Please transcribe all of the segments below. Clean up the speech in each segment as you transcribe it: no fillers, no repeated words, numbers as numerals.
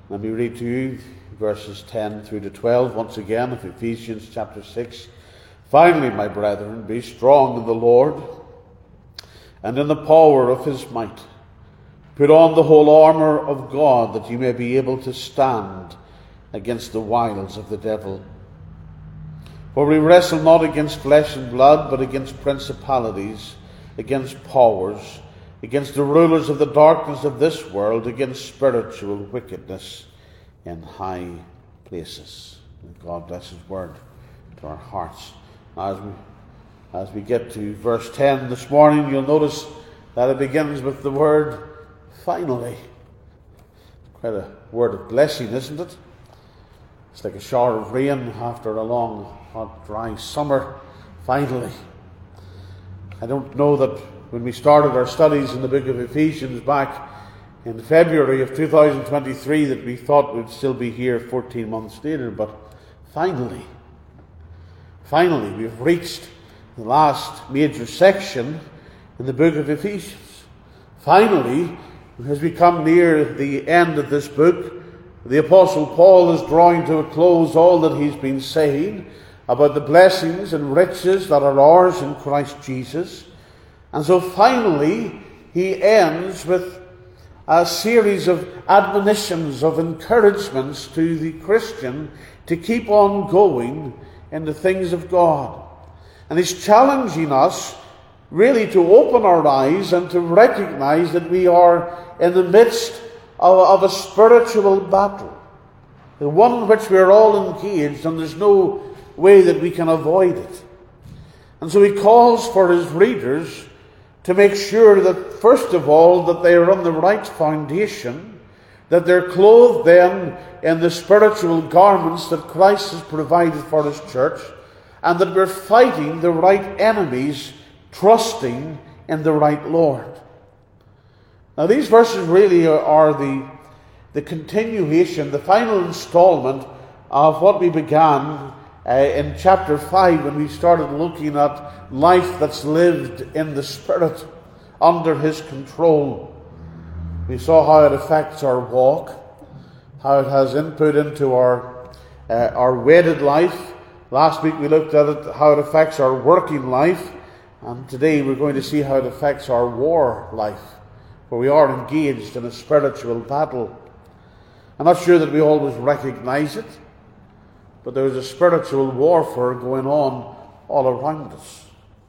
Let me read to you verses 10 through to 12 once again of Ephesians chapter 6. Finally, my brethren, be strong in the Lord and in the power of his might. Put on the whole armour of God, that ye may be able to stand against the wiles of the devil. For we wrestle not against flesh and blood, but against principalities, against powers, against the rulers of the darkness of this world, against spiritual wickedness in high places. And God bless his word to our hearts. As we get to verse 10 this morning, you'll notice that it begins with the word finally. Quite a word of blessing, isn't it? It's like a shower of rain after a long, hot, dry summer. Finally. I don't know that when we started our studies in the book of Ephesians back in February of 2023 that we thought we'd still be here 14 months later, but finally we've reached the last major section in the book of Ephesians. Finally, as we come near the end of this book, the Apostle Paul is drawing to a close all that he's been saying about the blessings and riches that are ours in Christ Jesus. And so finally, he ends with a series of admonitions, of encouragements to the Christian to keep on going in the things of God. And he's challenging us really to open our eyes and to recognize that we are in the midst of a spiritual battle, the one in which we are all engaged, and there's no way that we can avoid it. And so he calls for his readers to make sure that, first of all, that they are on the right foundation, that they're clothed then in the spiritual garments that Christ has provided for his church, and that we're fighting the right enemies, trusting in the right Lord. Now these verses really are the continuation, the final installment of what we began in chapter 5 when we started looking at life that's lived in the Spirit under his control. We saw how it affects our walk, how it has input into our wedded life. Last week we looked at it, how it affects our working life, and today we're going to see how it affects our war life, where we are engaged in a spiritual battle. I'm not sure that we always recognize it, but there is a spiritual warfare going on all around us.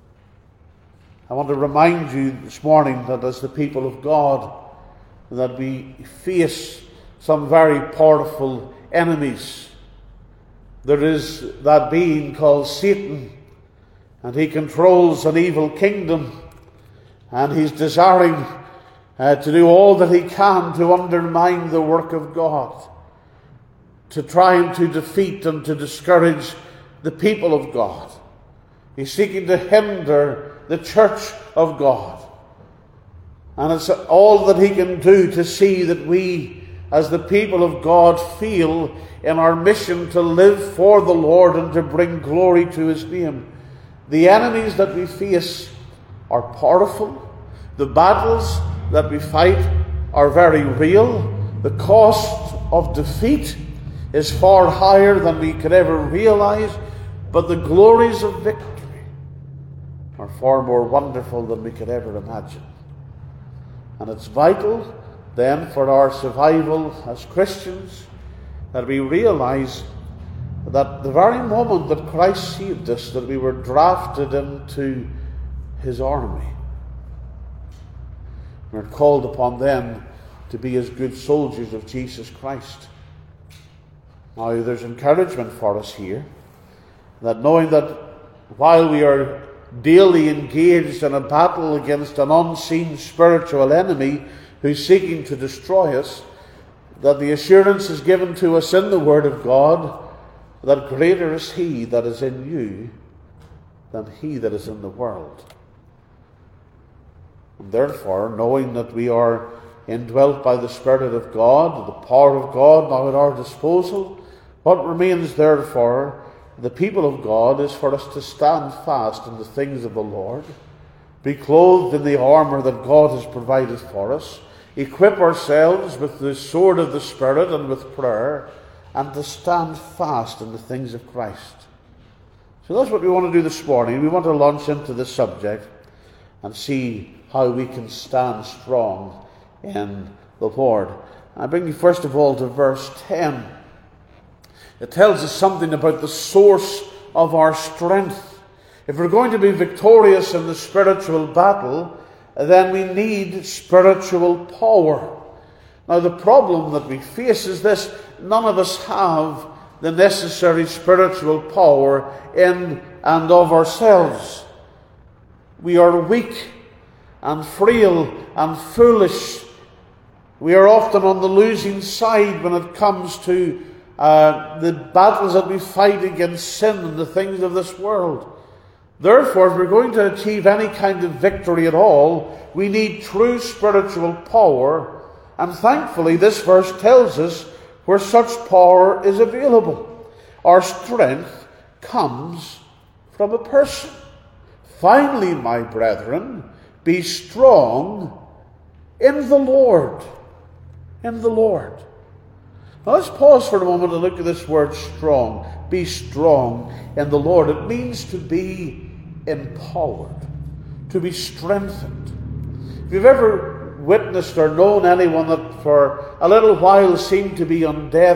I want to remind you this morning that as the people of God, that we face some very powerful enemies. There is that being called Satan, and he controls an evil kingdom, and he's desiring to do all that he can to undermine the work of God, to try and to defeat and to discourage the people of God. He's seeking to hinder the church of God. And it's all that he can do to see that we, as the people of God, feel in our mission to live for the Lord and to bring glory to his name. The enemies that we face are powerful. The battles that we fight are very real. The cost of defeat is far higher than we could ever realize, but the glories of victory are far more wonderful than we could ever imagine. And it's vital then for our survival as Christians that we realize that the very moment that Christ saved us, that we were drafted into his army. We're called upon then to be as good soldiers of Jesus Christ. Now there's encouragement for us here, that knowing that while we are daily engaged in a battle against an unseen spiritual enemy who's seeking to destroy us, that the assurance is given to us in the Word of God that greater is he that is in you than he that is in the world. And therefore, knowing that we are indwelt by the Spirit of God, the power of God now at our disposal, what remains therefore the people of God is for us to stand fast in the things of the Lord, be clothed in the armour that God has provided for us, equip ourselves with the sword of the Spirit and with prayer, and to stand fast in the things of Christ. So that's what we want to do this morning. We want to launch into this subject and see how we can stand strong in the Lord. I bring you first of all to verse 10. It tells us something about the source of our strength. If we're going to be victorious in the spiritual battle, then we need spiritual power. Now, the problem that we face is this: none of us have the necessary spiritual power in and of ourselves. We are weak and frail and foolish. We are often on the losing side when it comes to the battles that we fight against sin and the things of this world. Therefore, if we're going to achieve any kind of victory at all, we need true spiritual power. And thankfully, this verse tells us where such power is available. Our strength comes from a person. Finally, my brethren, be strong in the Lord. In the Lord. Now let's pause for a moment and look at this word strong. Be strong in the Lord. It means to be empowered, to be strengthened. If you've ever witnessed or known anyone that for a little while seemed to be on their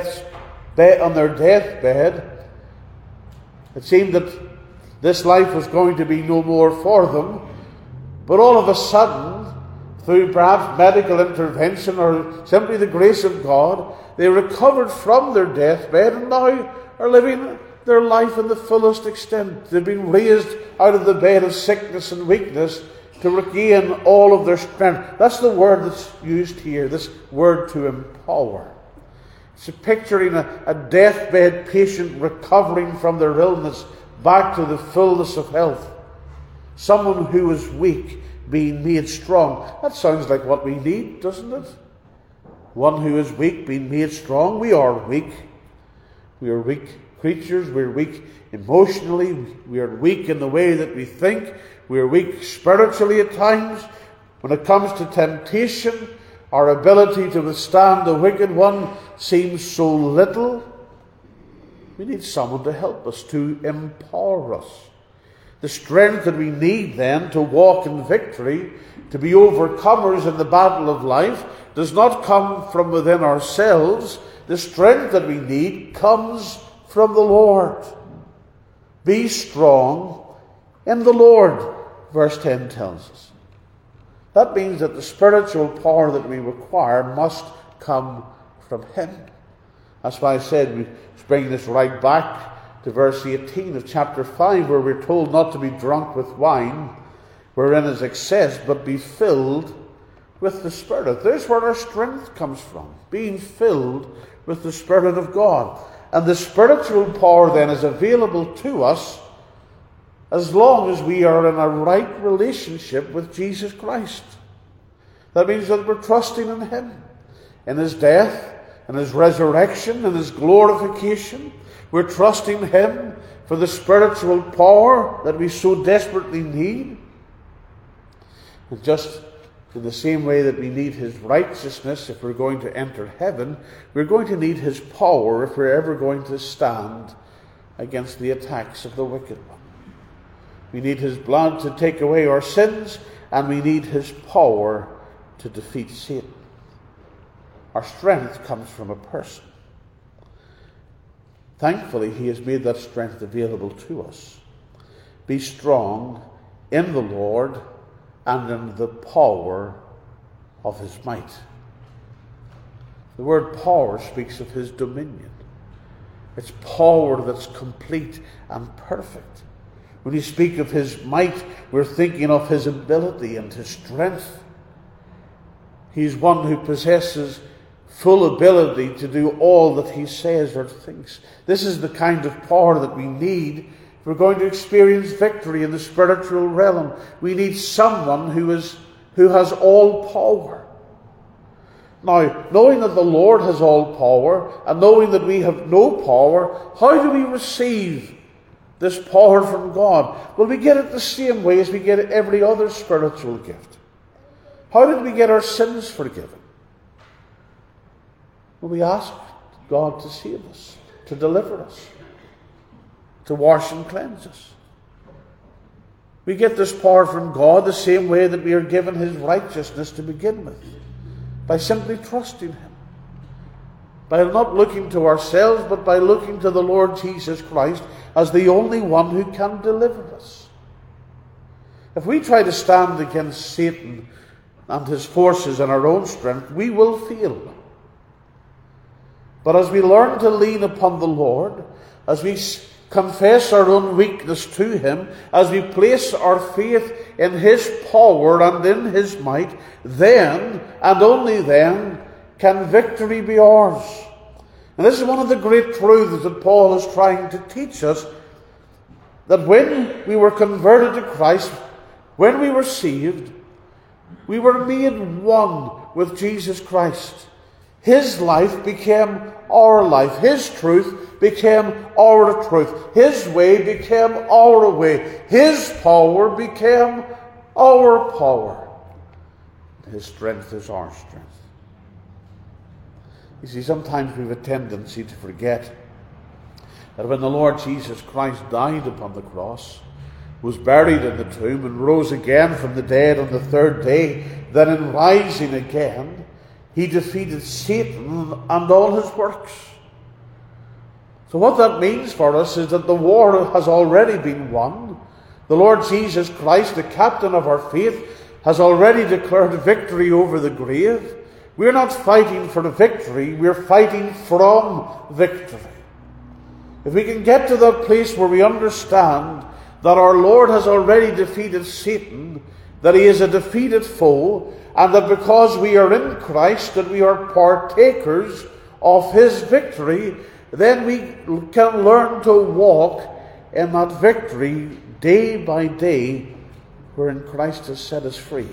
deathbed, it seemed that this life was going to be no more for them, but all of a sudden, through perhaps medical intervention or simply the grace of God, they recovered from their deathbed and now are living their life in the fullest extent. They've been raised out of the bed of sickness and weakness to regain all of their strength. That's the word that's used here, this word to empower. It's picturing a deathbed patient recovering from their illness back to the fullness of health. Someone who is weak being made strong. That sounds like what we need, doesn't it? One who is weak being made strong. We are weak. We are weak creatures. We're weak emotionally. We are weak in the way that we think. We are weak spiritually at times. When it comes to temptation, our ability to withstand the wicked one seems so little. We need someone to help us, to empower us. The strength that we need then to walk in victory, to be overcomers in the battle of life, does not come from within ourselves. The strength that we need comes from the Lord. Be strong in the Lord, verse 10 tells us. That means that the spiritual power that we require must come from Him. That's why I said we bring this right back to verse 18 of chapter 5, where we're told not to be drunk with wine, wherein is excess, but be filled with the Spirit. There's where our strength comes from, being filled with the Spirit of God. And the spiritual power then is available to us as long as we are in a right relationship with Jesus Christ. That means that we're trusting in Him, in His death, in His resurrection, in His glorification. We're trusting Him for the spiritual power that we so desperately need. And just in the same way that we need His righteousness if we're going to enter heaven, we're going to need His power if we're ever going to stand against the attacks of the wicked one. We need His blood to take away our sins, and we need His power to defeat Satan. Our strength comes from a person. Thankfully, He has made that strength available to us. Be strong in the Lord and in the power of His might. The word power speaks of His dominion. It's power that's complete and perfect. When you speak of His might, we're thinking of His ability and His strength. He's one who possesses full ability to do all that He says or thinks. This is the kind of power that we need if we're going to experience victory in the spiritual realm. We need someone who has all power. Now, knowing that the Lord has all power and knowing that we have no power, how do we receive this power from God? Well, we get it the same way as we get every other spiritual gift. How did we get our sins forgiven? We ask God to save us, to deliver us, to wash and cleanse us. We get this power from God the same way that we are given his righteousness to begin with, by simply trusting him, by not looking to ourselves, but by looking to the Lord Jesus Christ as the only one who can deliver us. If we try to stand against Satan and his forces in our own strength, we will fail. But as we learn to lean upon the Lord, as we confess our own weakness to him, as we place our faith in his power and in his might, then, and only then, can victory be ours. And this is one of the great truths that Paul is trying to teach us, that when we were converted to Christ, when we were saved, we were made one with Jesus Christ. His life became our life. His truth became our truth. His way became our way. His power became our power. His strength is our strength. You see, sometimes we have a tendency to forget that when the Lord Jesus Christ died upon the cross, was buried in the tomb, and rose again from the dead on the third day, that in rising again, he defeated Satan and all his works. So what that means for us is that the war has already been won. The Lord Jesus Christ, the captain of our faith, has already declared victory over the grave. We're not fighting for the victory, we're fighting from victory. If we can get to that place where we understand that our Lord has already defeated Satan, that he is a defeated foe, and that because we are in Christ, that we are partakers of his victory, then we can learn to walk in that victory day by day, wherein Christ has set us free.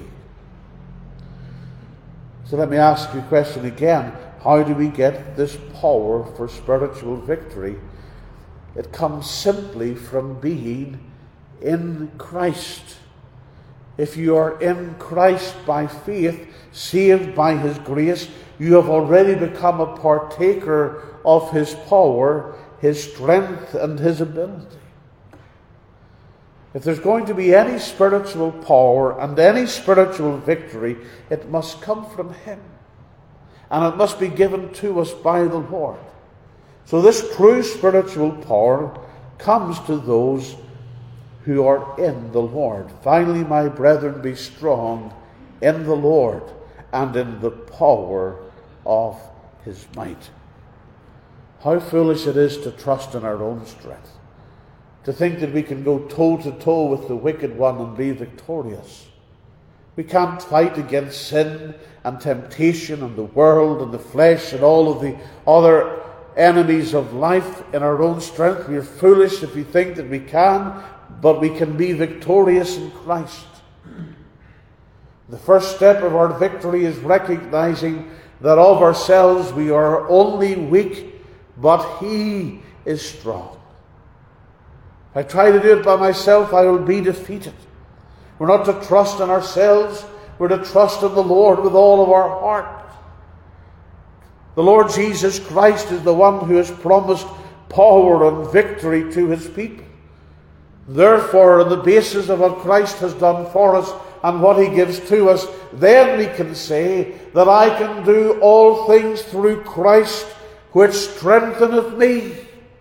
So let me ask you a question again. How do we get this power for spiritual victory? It comes simply from being in Christ. If you are in Christ by faith, saved by his grace, you have already become a partaker of his power, his strength, and his ability. If there's going to be any spiritual power and any spiritual victory, it must come from him. And it must be given to us by the Lord. So this true spiritual power comes to those who are in the Lord. Finally, my brethren, be strong in the Lord and in the power of his might. How foolish it is to trust in our own strength, to think that we can go toe to toe with the wicked one and be victorious. We can't fight against sin and temptation and the world and the flesh and all of the other enemies of life in our own strength. We are foolish if we think that we can, but we can be victorious in Christ. The first step of our victory is recognizing that of ourselves we are only weak, but he is strong. If I try to do it by myself, I will be defeated. We're not to trust in ourselves, we're to trust in the Lord with all of our heart. The Lord Jesus Christ is the one who has promised power and victory to his people. Therefore, on the basis of what Christ has done for us and what he gives to us, then we can say that I can do all things through Christ which strengtheneth me.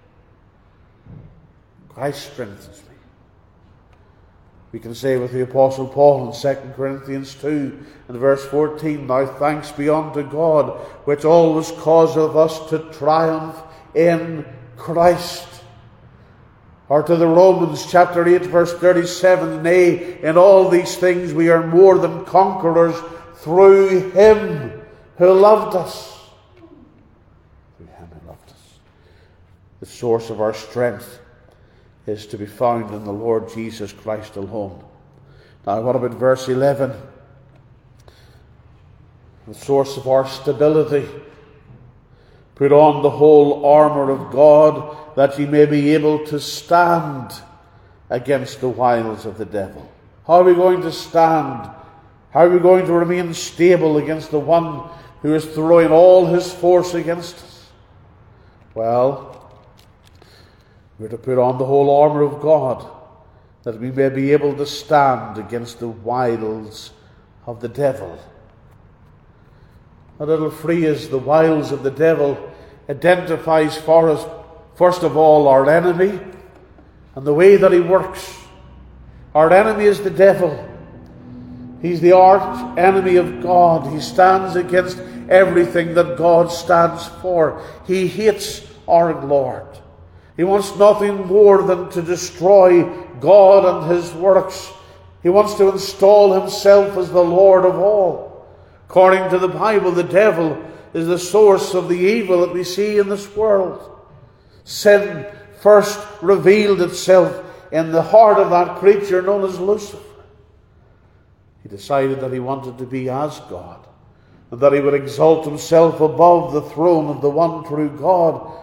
Christ strengthens me. We can say with the Apostle Paul in 2 Corinthians 2 and verse 14, now thanks be unto God, which always causeth us to triumph in Christ. Or to the Romans chapter 8 verse 37, nay, in all these things we are more than conquerors through him who loved us. Through him who loved us. The source of our strength is to be found in the Lord Jesus Christ alone. Now what about verse 11? The source of our stability. Put on the whole armour of God, that ye may be able to stand against the wiles of the devil. How are we going to stand? How are we going to remain stable against the one who is throwing all his force against us? Well, we're to put on the whole armour of God, that we may be able to stand against the wiles of the devil. A little phrase, the wiles of the devil, identifies for us, first of all, our enemy and the way that he works. Our enemy is the devil. He's the arch enemy of God. He stands against everything that God stands for. He hates our Lord. He wants nothing more than to destroy God and his works. He wants to install himself as the Lord of all. According to the Bible, the devil is the source of the evil that we see in this world. Sin first revealed itself in the heart of that creature known as Lucifer. He decided that he wanted to be as God, and that he would exalt himself above the throne of the one true God.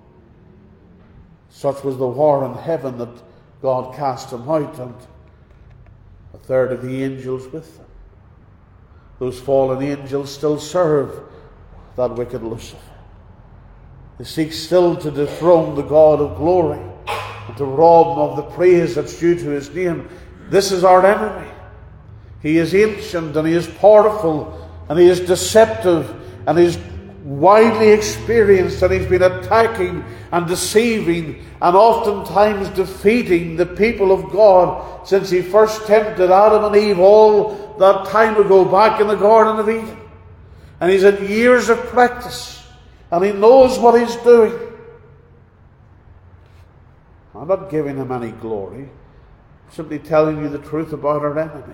Such was the war in heaven that God cast him out, and a third of the angels with him. Those fallen angels still serve that wicked Lucifer. They seek still to dethrone the God of glory and to rob him of the praise that's due to his name. This is our enemy. He is ancient and he is powerful and he is deceptive and he is widely experienced, and he's been attacking and deceiving and oftentimes defeating the people of God since he first tempted Adam and Eve all that time ago back in the Garden of Eden. And he's had years of practice and he knows what he's doing. I'm not giving him any glory, I'm simply telling you the truth about our enemy.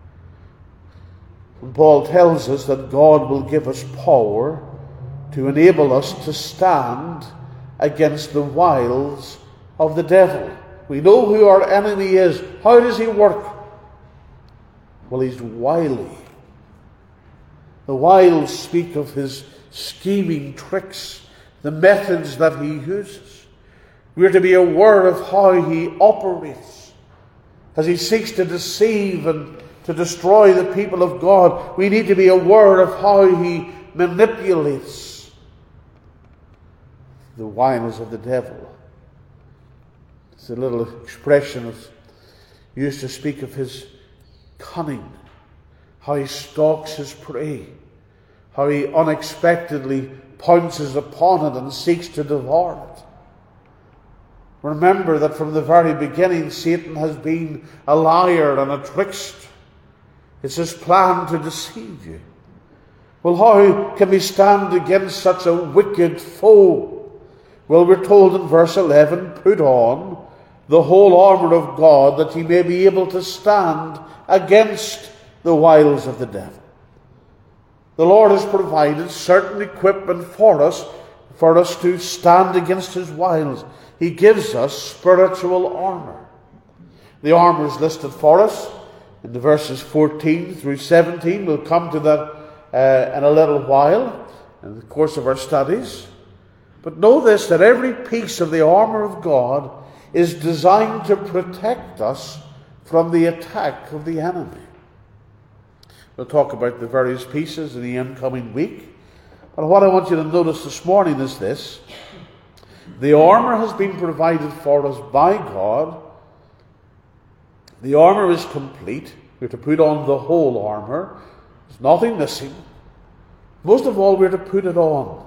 And Paul tells us that God will give us power to enable us to stand against the wiles of the devil. We know who our enemy is. How does he work? Well, he's wily. The wiles speak of his scheming tricks, the methods that he uses. We're to be aware of how he operates as he seeks to deceive and to destroy the people of God. We need to be aware of how he manipulates the wiles of the devil. It's a little expression of, used to speak of his cunning, how he stalks his prey, how he unexpectedly pounces upon it and seeks to devour it. Remember that from the very beginning, Satan has been a liar and a trickster. It's his plan to deceive you. Well, how can we stand against such a wicked foe? Well, we're told in verse 11, put on the whole armour of God, that ye may be able to stand against the wiles of the devil. The Lord has provided certain equipment for us to stand against his wiles. He gives us spiritual armour. The armour is listed for us in the verses 14 through 17. We'll come to that in a little while in the course of our studies. But know this, that every piece of the armour of God is designed to protect us from the attack of the enemy. We'll talk about the various pieces in the incoming week. But what I want you to notice this morning is this. The armour has been provided for us by God. The armour is complete. We're to put on the whole armour. There's nothing missing. Most of all, we're to put it on.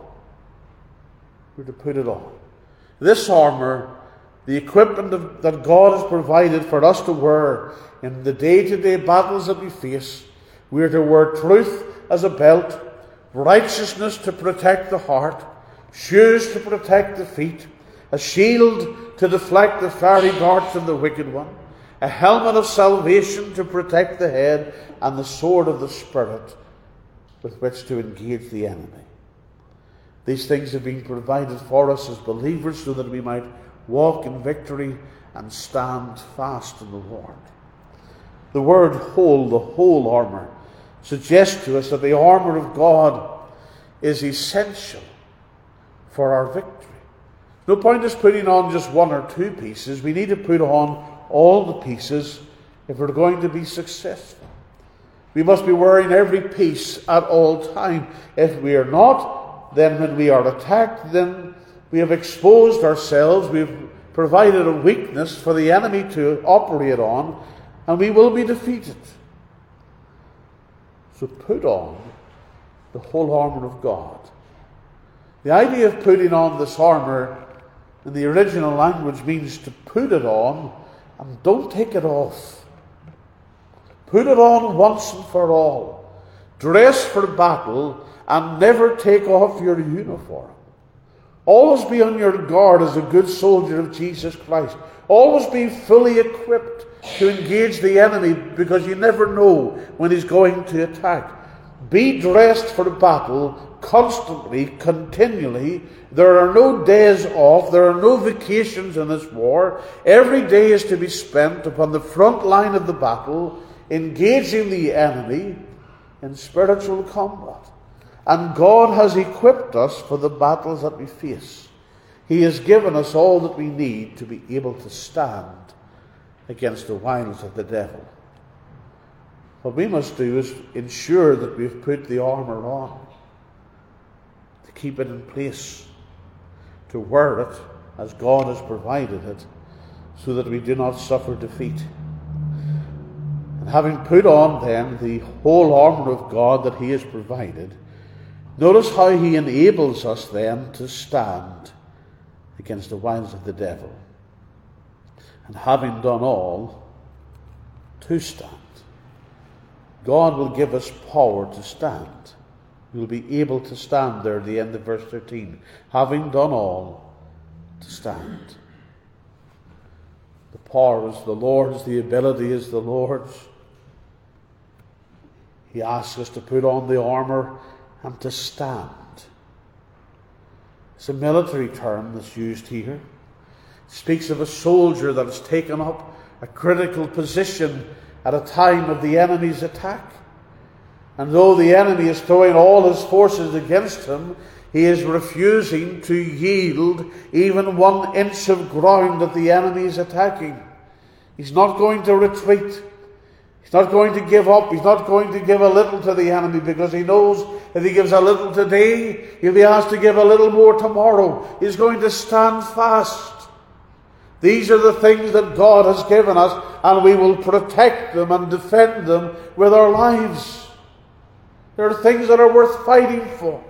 We're to put it on. This armour, the equipment that God has provided for us to wear in the day-to-day battles that we face, we're to wear truth as a belt, righteousness to protect the heart, shoes to protect the feet, a shield to deflect the fiery darts of the wicked one, a helmet of salvation to protect the head, and the sword of the Spirit with which to engage the enemy. These things have been provided for us as believers so that we might walk in victory and stand fast in the Lord. The word whole, the whole armour, suggests to us that the armour of God is essential for our victory. No point is putting on just one or two pieces. We need to put on all the pieces if we're going to be successful. We must be wearing every piece at all time. If we are not, then when we are attacked, then we have exposed ourselves, we've provided a weakness for the enemy to operate on, and we will be defeated. So put on the whole armour of God. The idea of putting on this armour in the original language means to put it on and don't take it off. Put it on once and for all. Dress for battle and never take off your uniform. Always be on your guard as a good soldier of Jesus Christ. Always be fully equipped to engage the enemy, because you never know when he's going to attack. Be dressed for battle constantly, continually. There are no days off. There are no vacations in this war. Every day is to be spent upon the front line of the battle, engaging the enemy in spiritual combat. And God has equipped us for the battles that we face. He has given us all that we need to be able to stand against the wiles of the devil. What we must do is ensure that we've put the armour on, to keep it in place, to wear it as God has provided it, so that we do not suffer defeat. And having put on then the whole armour of God that He has provided, notice how He enables us then to stand against the wiles of the devil. And having done all, to stand. God will give us power to stand. We'll be able to stand there at the end of verse 13. Having done all, to stand. The power is the Lord's, the ability is the Lord's. He asks us to put on the armour and to stand. It's a military term that's used here. It speaks of a soldier that has taken up a critical position at a time of the enemy's attack. And though the enemy is throwing all his forces against him, he is refusing to yield even 1 inch of ground that the enemy is attacking. He's not going to retreat. He's not going to give up. He's not going to give a little to the enemy, because he knows if he gives a little today, he'll be asked to give a little more tomorrow. He's going to stand fast. These are the things that God has given us, and we will protect them and defend them with our lives. There are things that are worth fighting for.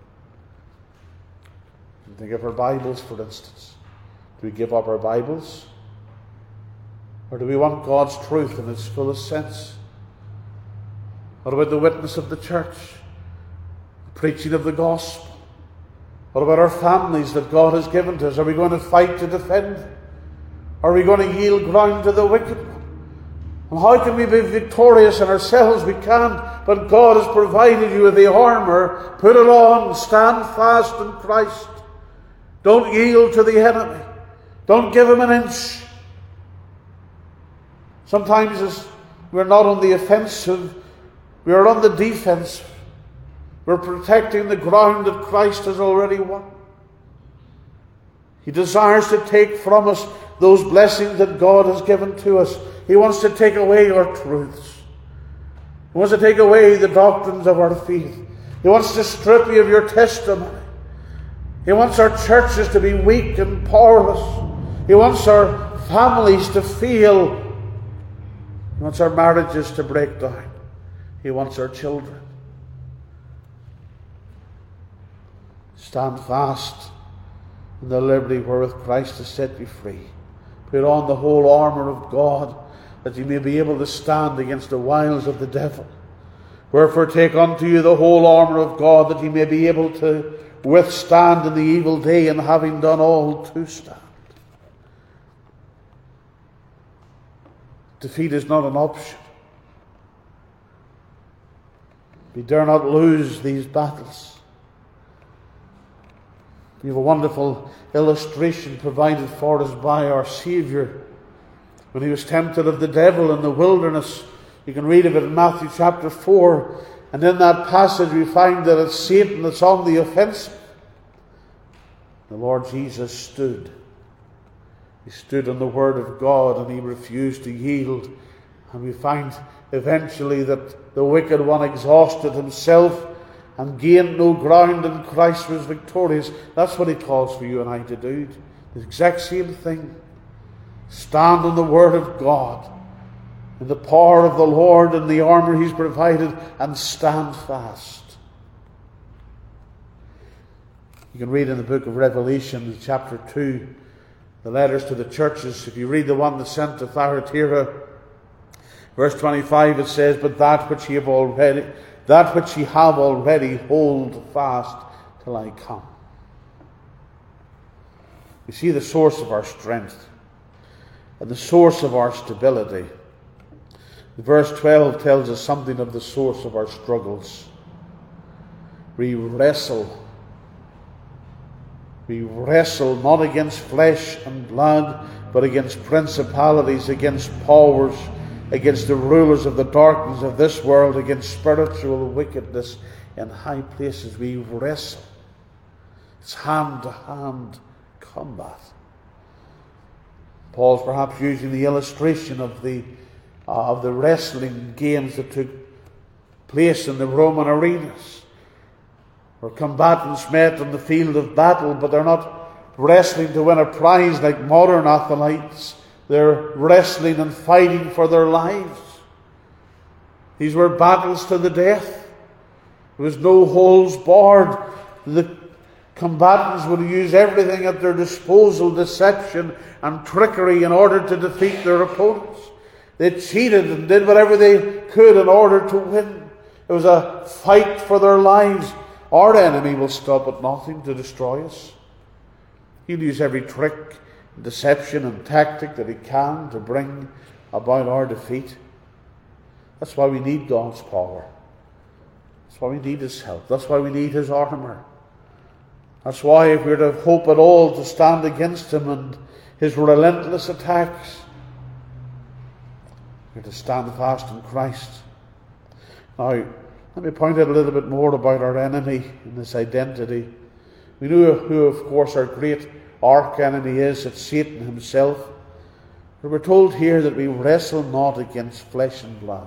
Think of our Bibles, for instance. Do we give up our Bibles? Or do we want God's truth in its fullest sense? What about the witness of the church? The preaching of the gospel? What about our families that God has given to us? Are we going to fight to defend them? Are we going to yield ground to the wicked one? And how can we be victorious in ourselves? We can't. But God has provided you with the armour. Put it on. Stand fast in Christ. Don't yield to the enemy. Don't give him an inch. Sometimes as we're not on the offensive, we are on the defensive. We're protecting the ground that Christ has already won. He desires to take from us those blessings that God has given to us. He wants to take away our truths. He wants to take away the doctrines of our faith. He wants to strip you of your testimony. He wants our churches to be weak and powerless. He wants our families to fail. He wants our marriages to break down. He wants our children. Stand fast in the liberty wherewith Christ has set you free. Put on the whole armour of God, that you may be able to stand against the wiles of the devil. Wherefore take unto you the whole armour of God, that you may be able to withstand in the evil day, and having done all, to stand. Defeat is not an option. We dare not lose these battles. We have a wonderful illustration provided for us by our Saviour when he was tempted of the devil in the wilderness. You can read of it in Matthew chapter 4. And in that passage we find that it's Satan that's on the offensive. The Lord Jesus stood. He stood on the Word of God, and he refused to yield. And we find eventually that the wicked one exhausted himself and gained no ground, and Christ was victorious. That's what he calls for you and I to do. The exact same thing. Stand on the Word of God, in the power of the Lord and the armour He's provided, and stand fast. You can read in the book of Revelation, chapter 2, the letters to the churches. If you read the one that's sent to Thyatira, verse 25, it says, "But that which ye have already, hold fast till I come." You see the source of our strength and the source of our stability. Verse 12 tells us something of the source of our struggles. We wrestle not against flesh and blood, but against principalities, against powers, against the rulers of the darkness of this world, against spiritual wickedness in high places. We wrestle. It's hand-to-hand combat. Paul's perhaps using the illustration of the wrestling games that took place in the Roman arenas, where combatants met on the field of battle, but they're not wrestling to win a prize like modern athletes. They're wrestling and fighting for their lives. These were battles to the death. There was no holds barred. The combatants would use everything at their disposal, deception and trickery, in order to defeat their opponents. They cheated and did whatever they could in order to win. It was a fight for their lives. Our enemy will stop at nothing to destroy us. He'll use every trick, deception and tactic that he can to bring about our defeat. That's why we need God's power. That's why we need His help. That's why we need His armour. That's why, if we're to hope at all to stand against Him and His relentless attacks, we're to stand fast in Christ. Now, let me point out a little bit more about our enemy and his identity. We know who, of course, our great arch enemy is. It's Satan himself. But we're told here that we wrestle not against flesh and blood.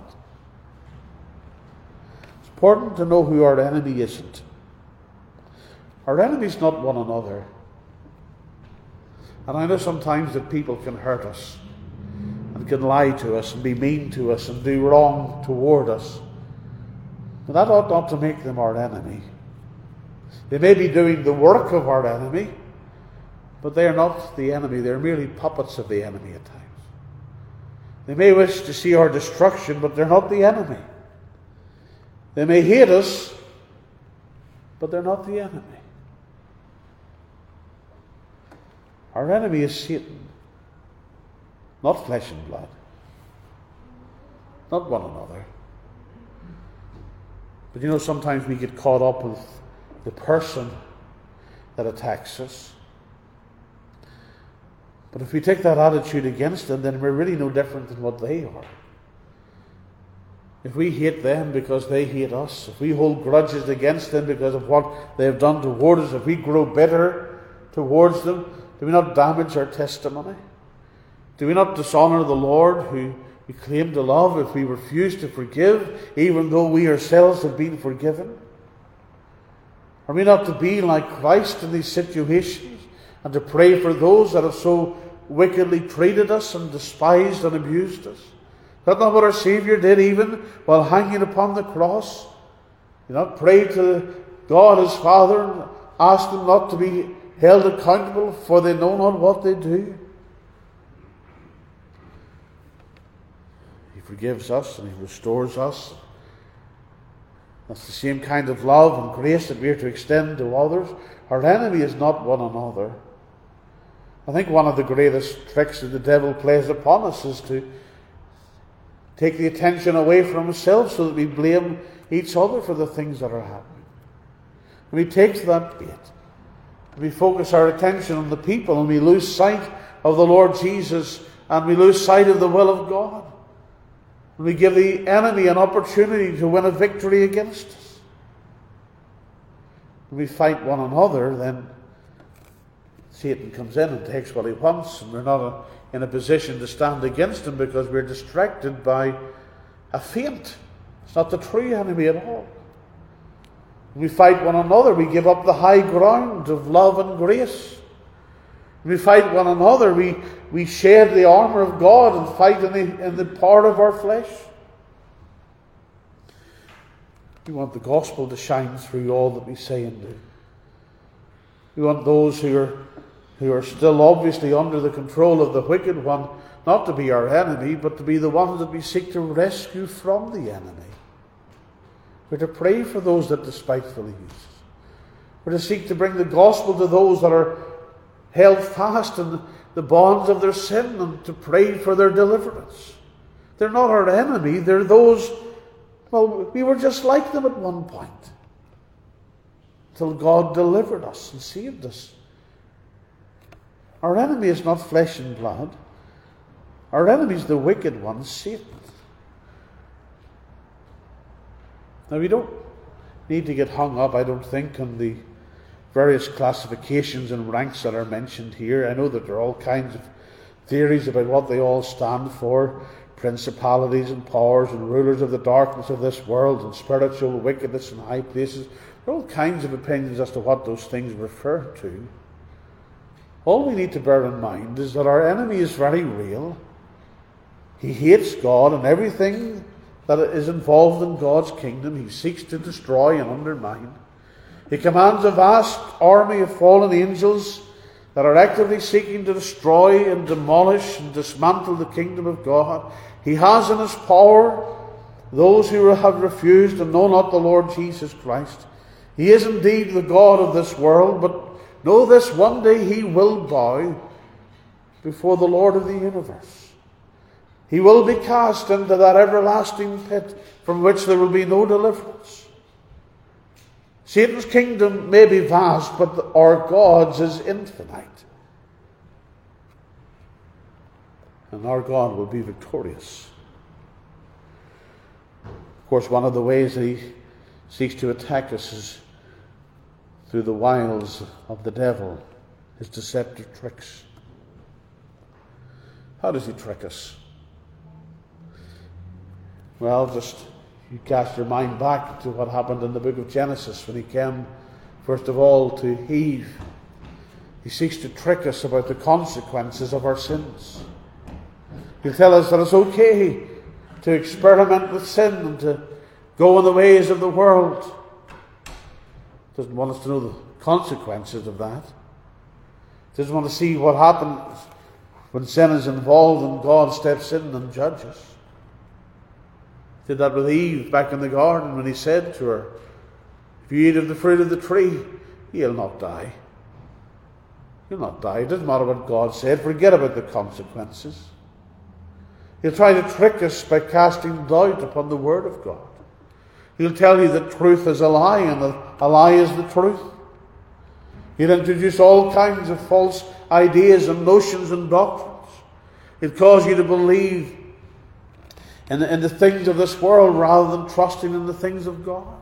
It's important to know who our enemy isn't. Our enemy is not one another. And I know sometimes that people can hurt us and can lie to us and be mean to us and do wrong toward us. But that ought not to make them our enemy. They may be doing the work of our enemy, but they are not the enemy. They're merely puppets of the enemy at times. They may wish to see our destruction, but they're not the enemy. They may hate us, but they're not the enemy. Our enemy is Satan, not flesh and blood, not one another. But you know, sometimes we get caught up with the person that attacks us. But if we take that attitude against them, then we're really no different than what they are. If we hate them because they hate us, if we hold grudges against them because of what they have done toward us, if we grow bitter towards them, do we not damage our testimony? Do we not dishonour the Lord who we claim to love if we refuse to forgive, even though we ourselves have been forgiven? Are we not to be like Christ in these situations and to pray for those that have so wickedly treated us and despised and abused us? Is that not what our Saviour did even while hanging upon the cross? He not prayed to God his Father and asked him not to be held accountable, for they know not what they do? He forgives us and He restores us. That's the same kind of love and grace that we are to extend to others. Our enemy is not one another. I think one of the greatest tricks that the devil plays upon us is to take the attention away from himself so that we blame each other for the things that are happening. And we take to that bait. We focus our attention on the people and we lose sight of the Lord Jesus and we lose sight of the will of God. And we give the enemy an opportunity to win a victory against us. When we fight one another, then Satan comes in and takes what he wants, and we're not in a position to stand against him because we're distracted by a feint. It's not the true enemy at all. When we fight one another, we give up the high ground of love and grace. When we fight one another, we shed the armour of God and fight in the power of our flesh. We want the gospel to shine through all that we say and do. We want those who are still obviously under the control of the wicked one not to be our enemy, but to be the ones that we seek to rescue from the enemy. We're to pray for those that despitefully use us. We're to seek to bring the gospel to those that are held fast in the bonds of their sin, and to pray for their deliverance. They're not our enemy. They're those, well, we were just like them at one point, till God delivered us and saved us. Our enemy is not flesh and blood. Our enemy is the wicked one, Satan. Now, we don't need to get hung up, I don't think, on the various classifications and ranks that are mentioned here. I know that there are all kinds of theories about what they all stand for. Principalities and powers and rulers of the darkness of this world and spiritual wickedness in high places. There are all kinds of opinions as to what those things refer to. All we need to bear in mind is that our enemy is very real. He hates God and everything that is involved in God's kingdom. He seeks to destroy and undermine. He commands a vast army of fallen angels that are actively seeking to destroy and demolish and dismantle the kingdom of God. He has in his power those who have refused and know not the Lord Jesus Christ. He is indeed the God of this world, but know this, one day he will bow before the Lord of the universe. He will be cast into that everlasting pit from which there will be no deliverance. Satan's kingdom may be vast, but our God's is infinite. And our God will be victorious. Of course, one of the ways that he seeks to attack us is through the wiles of the devil, his deceptive tricks. How does he trick us? Well, just you cast your mind back to what happened in the book of Genesis when he came, first of all, to Eve. He seeks to trick us about the consequences of our sins. He'll tell us that it's okay to experiment with sin and to go in the ways of the world. He doesn't want us to know the consequences of that. He doesn't want to see what happens when sin is involved and God steps in and judges. Did that with Eve back in the garden when he said to her, if you eat of the fruit of the tree, you'll not die. You'll not die. It doesn't matter what God said. Forget about the consequences. He'll try to trick us by casting doubt upon the word of God. He'll tell you that truth is a lie and a lie is the truth. He'll introduce all kinds of false ideas and notions and doctrines. He'll cause you to believe in the things of this world rather than trusting in the things of God.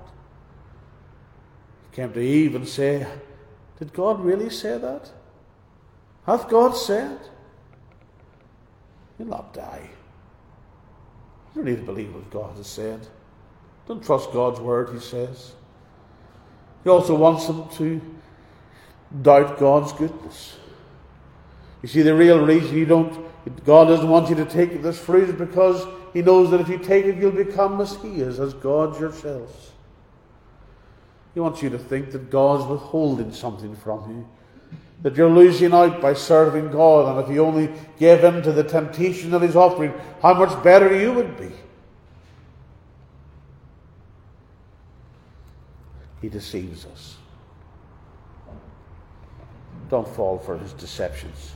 He came to Eve and said, did God really say that? Hath God said? You'll not die. You don't need to believe what God has said. Don't trust God's word, he says. He also wants them to doubt God's goodness. You see, the real reason God doesn't want you to take this fruit is because he knows that if you take it, you'll become as he is, as God yourselves. He wants you to think that God's withholding something from you, that you're losing out by serving God, and if you only gave in to the temptation that he's offering, how much better you would be. He deceives us. Don't fall for his deceptions.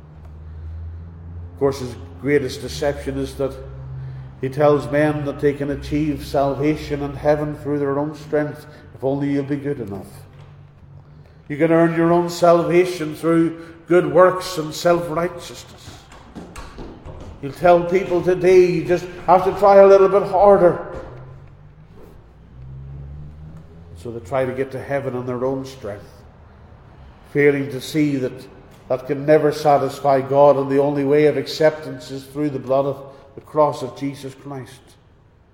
Of course, his greatest deception is that he tells men that they can achieve salvation and heaven through their own strength, if only you'll be good enough. You can earn your own salvation through good works and self-righteousness. He'll tell people today you just have to try a little bit harder. So they try to get to heaven on their own strength, failing to see that that can never satisfy God, and the only way of acceptance is through the blood of the cross of Jesus Christ.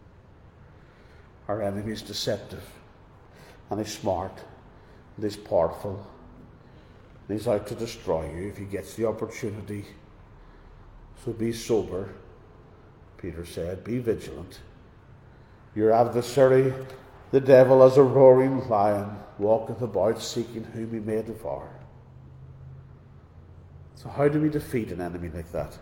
Our enemy is deceptive, and he's smart, and he's powerful, and he's out to destroy you if he gets the opportunity. So be sober, Peter said, be vigilant. Your adversary, the devil, as a roaring lion, walketh about seeking whom he may devour. So how do we defeat an enemy like that?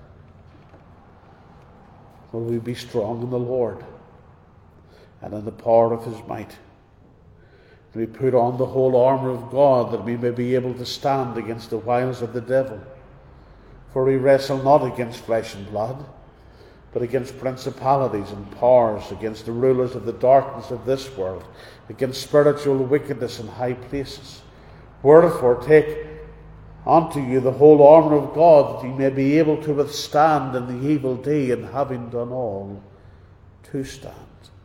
Will we be strong in the Lord and in the power of his might? And we put on the whole armour of God, that we may be able to stand against the wiles of the devil. For we wrestle not against flesh and blood, but against principalities and powers, against the rulers of the darkness of this world, against spiritual wickedness in high places. Wherefore take unto you the whole armour of God, that ye may be able to withstand in the evil day, and having done all, to stand.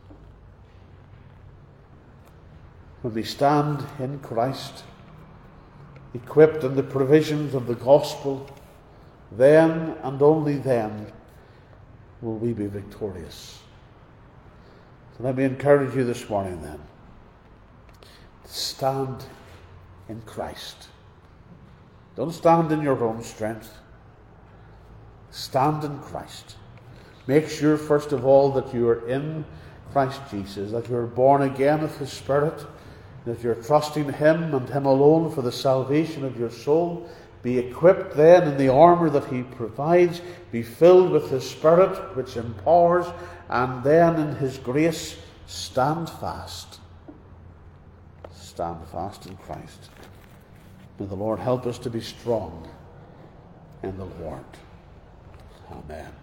When we stand in Christ, equipped in the provisions of the gospel, then and only then will we be victorious. So let me encourage you this morning then, to stand in Christ. Don't stand in your own strength. Stand in Christ. Make sure, first of all, that you are in Christ Jesus, that you are born again of his Spirit, that you're trusting him and him alone for the salvation of your soul. Be equipped then in the armour that he provides. Be filled with his Spirit, which empowers, and then in his grace stand fast. Stand fast in Christ. May the Lord help us to be strong in the Lord. Amen.